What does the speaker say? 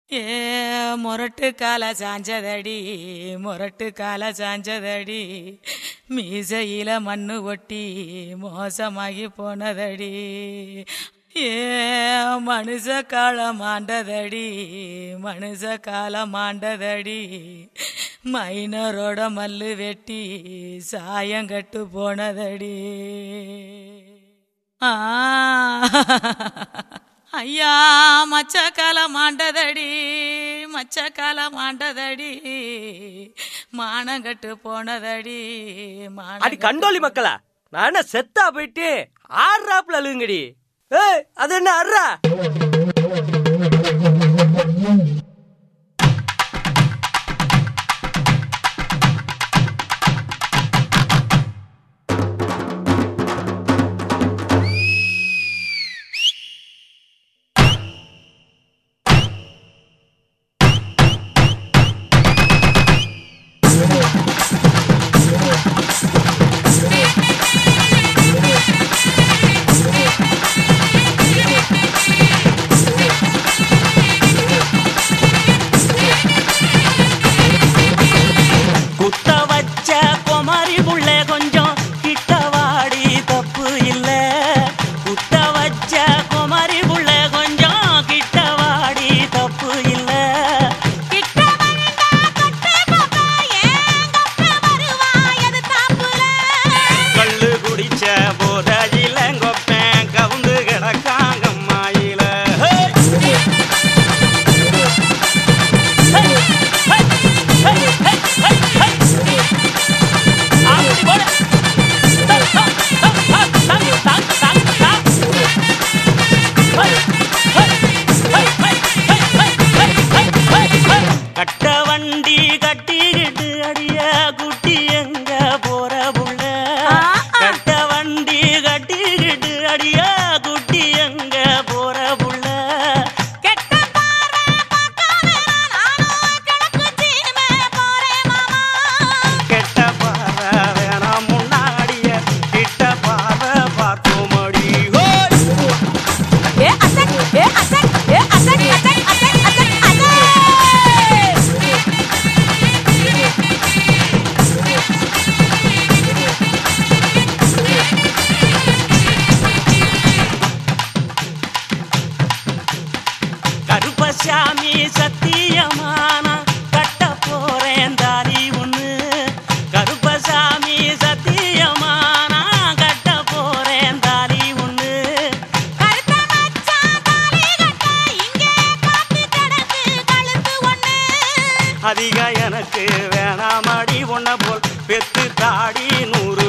ஏ முரட்டு கால சாஞ்சதடி முரட்டு கால சாஞ்சதடி மீசையில மண்ணு ஒட்டி மோசமாகி போனதடி ஏ மனுஷ காலம் ஆண்டதடி மனுஷ காலம் ஆண்டதடி மைனரோட மல்லு வெட்டி சாயங்கட்டு போனதடி ஐயா மச்சக்கால மாண்டதடி மச்சக்கால மாண்டதடி மானங்கட்டு போனதடி அடி கண்டோலி மக்களா நான் செத்தா போயிட்டு ஆடுறாப்புல அழுங்கடி. ஏய் அது என்ன ஆடுறா? சாமி சத்தியமான கட்ட போறேன் தாலி ஒண்ணு. கருப்பசாமி சத்தியமான கட்ட போறேன் தாலி ஒண்ணு. அதிக எனக்கு வேணாமடி ஒன்ன போல் பெத்து தாடி 100